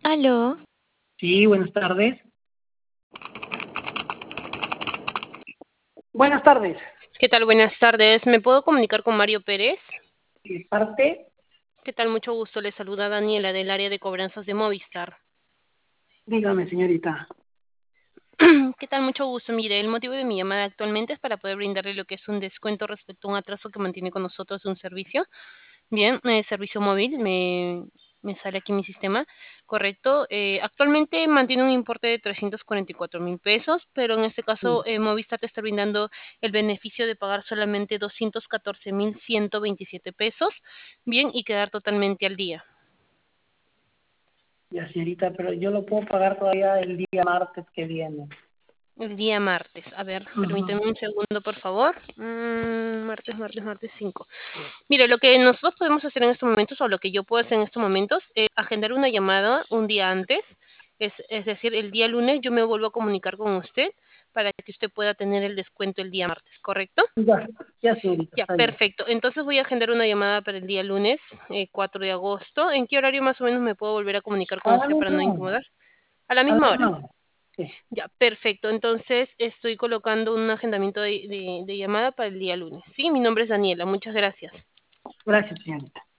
Aló, Sí, buenas tardes. Buenas tardes. ¿Qué tal? Buenas tardes. ¿Me puedo comunicar con Mario Pérez? Parte, ¿Qué tal? Mucho gusto. Le saluda Daniela del área de cobranzas de Movistar. dígame, señorita. ¿Qué tal? Mucho gusto. Mire, el motivo de mi llamada actualmente es para poder brindarle lo que es un descuento respecto a un atraso que mantiene con nosotros de un servicio. Bien, servicio móvil, me sale aquí mi sistema, correcto. Actualmente mantiene un importe de 344.000 pesos, pero en este caso Movistar te está brindando el beneficio de pagar solamente 214.127 pesos, bien, y quedar totalmente al día. Ya, señorita, pero yo lo puedo pagar todavía el día martes que viene. El día martes. A ver, Ujú. permíteme un segundo, por favor. Martes 5. Mire, lo que nosotros podemos hacer en estos momentos, o lo que yo puedo hacer en estos momentos, es agendar una llamada un día antes. Es decir, el día lunes yo me vuelvo a comunicar con usted para que usted pueda tener el descuento el día martes, ¿correcto? Ya, ya, señorita, Ya, está bien. perfecto. Entonces voy a agendar una llamada para el día lunes, 4 de agosto. ¿En qué horario más o menos me puedo volver a comunicar con A la usted para no misma hora. incomodar? A la A la misma hora. misma hora. Sí. Ya, perfecto. Entonces estoy colocando un agendamiento de llamada para el día lunes. Sí, mi nombre es Daniela. Muchas gracias. Gracias, señorita.